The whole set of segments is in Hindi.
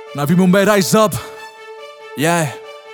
Navi Mumbai rise up. Yeah.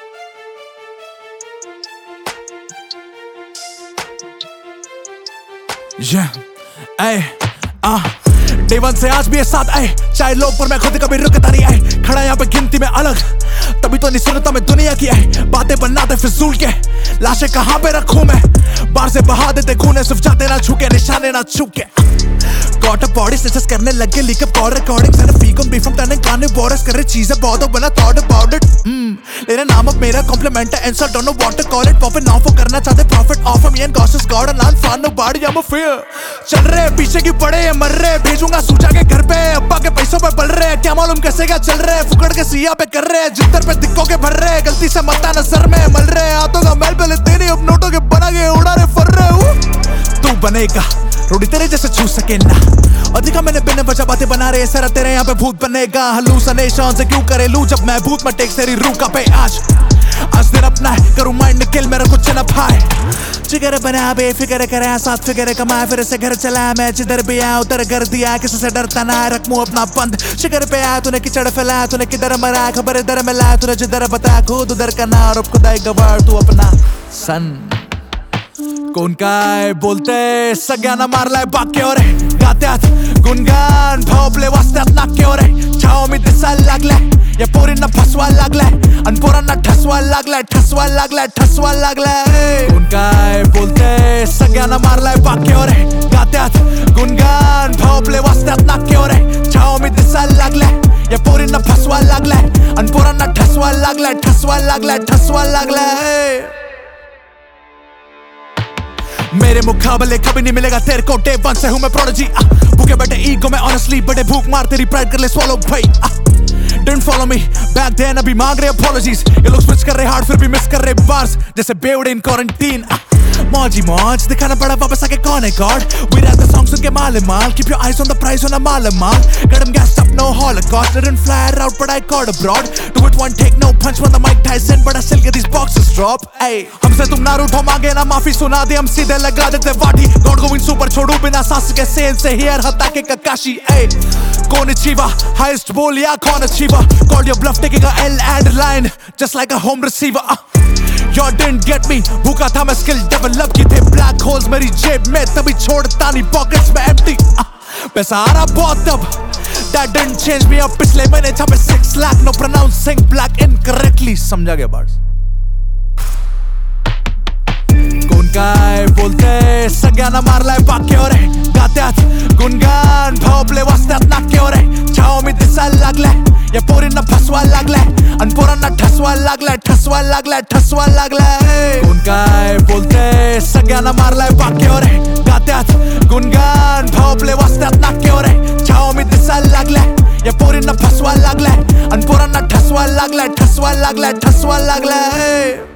Yeah. Ay. Day one से आज भी ये साथ आए, चाहे लोग पर मैं खुद कभी रुकता नहीं आए। खड़ा यहाँ पे गिनती में अलग, तभी तो नहीं सुनता मैं दुनिया की है। बातें बनाते फिजूल के, लाशें कहाँ पे रखूं मैं। बाहर से बहा देते खूने, सिर्फ जाते ना छूके, निशाने ना छूके। Got a body stitches करने लगे leak up call recordings and a peak on beef from turning carnivores कर रही चीजें बहुत बना thought about it। लेना नाम अब मेरा compliment है, insult don't know what to call it। Popping off वो करना चाहते profit off of me and gosh is God and I'm fun nobody I'm a fear। चल रहे पीछे की पड़े मर रहे, भेजूंगा सूचा के घर पे, अब्बा के पैसों पे पल रहे। क्या मालूम कैसे क्या चल रहे, फुकड़ के सिया पे कर रहे, जिद्दर पे दिक्कों के भर रहे। गलती से मत आना सर में मल रहे, हाथों का मैल पे लेते नहीं, अब नोटों के बना के उड़ा रहे फर रहे। तू बनेगा रोटी तेरे जैसे छू सके ना, अधिका मैंने बिना वजह बातें बना रहे सर तेरे यहाँ पे भूत बनेगा। हलूसिनेशन से क्यों करे लू जब मैं भूत में टेक तेरी रूह का पे। आज दिन अपना है, करूँ माइंड निकल मेरा कुछ न पाए। जिगर बना बेफिक्र करे, साथ फिक्र कमाए, फिर से घर चला मैं। जिधर भी आया उधर कर दिया, किसी से डरता ना रख मुँह अपना बंद। शिकर पे आया तूने कीचड़ फैलाया, तूने किधर मरा खबर इधर में लाया, तूने जिधर बताया खुद उधर करना, और अब खुदाई गवार तू अपना सन। कोण काय बोलते सगळ्यांना मारलाय बाक्यावर, गात्यात गुणगान भावले वाचत्यात नाक्यावर। छाव मी दिसायला लागलाय, या पोरींना फसवायला लागलाय, आणि पोरांना ठसवायला लागलाय, ठसवायला लागलाय, ठसवायला लागलाय। कोण काय बोलते सगळ्यांना मारलाय बाक्यावर, गात्यात गुणगान भावले वाचत्यात नाक्यावर। छाव मी दिसायला लागलाय, या पोरींना फसवायला लागलाय, आणि पोरांना ठसवायला लागलाय, ठसवायला लागलाय, ठसवायला लागलाय। मेरे मुकाबले कभी नहीं मिलेगा तेरे को, डे वन से हूँ मैं प्रोडिजी। भूखे बैठे ईगो में ऑनेस्टली बड़े भूख मार तेरी प्राइड कर ले स्वॉलो भाई। Didn't follow me back then, अभी मांग रहे apologies। ये लोग स्विच कर रहे हार्ड फिर भी मिस कर रहे बार्स, जैसे बेवड़े इन क्वारंटीन। मौजी मौज दिखाना पड़ा वापस आके कौन है god. We rap the songs सुन के माल माल, keep your eyes on the prize on a mall mall. Got them gassed up no holocaust, didn't fly out but I caught abroad। Do it one take no punch when the mic Tyson, but I still get these boxes drop। Ay, हमसे तुम नारुतो मांगे ना माफी, सुना दे हम सीधे लगा देते वाटी। God going super छोड़ू बिना सांस के सेल से हियर हता के ककाशी। Ay, कौन अचीवा highest बोल या कौन अचीवा, called your bluff taking a L and line just like a home receiver। You didn't get me, भूखा था मैं स्किल डेवलप की थे ब्लैक होल्स मेरी जेब में, तभी छोड़ता नहीं पॉकेट्स में एम्प्टी। पैसा आ रहा बहुत तब, that didn't change me। अब पिछले महीने छापे 6 lakh, no pronouncing black incorrectly। समझा गया बार्स। कोण काय बोलते सगळ्यांना मारलाय बाक्यावर, गात्यात गुणगान भावले वाचत्यात नाक्यावर। छाव मी दिसायला लागलाय, या पोरींना फसवायला लागलाय, आणि पोरांना ठसवायला लागलाय, ठसवायला लागलाय, ठसवायला लागलाय। कोण काय बोलते सगळ्यांना मारलाय बाक्यावर, गात्यात गुणगान भावले वाचत्यात नाक्यावर। छाव मी दिसायला लागलाय, या पोरींना फसवायला लागलाय, आणि पोरांना ठसवायला लागलाय, ठसवायला लागलाय, ठसवायला लागलाय।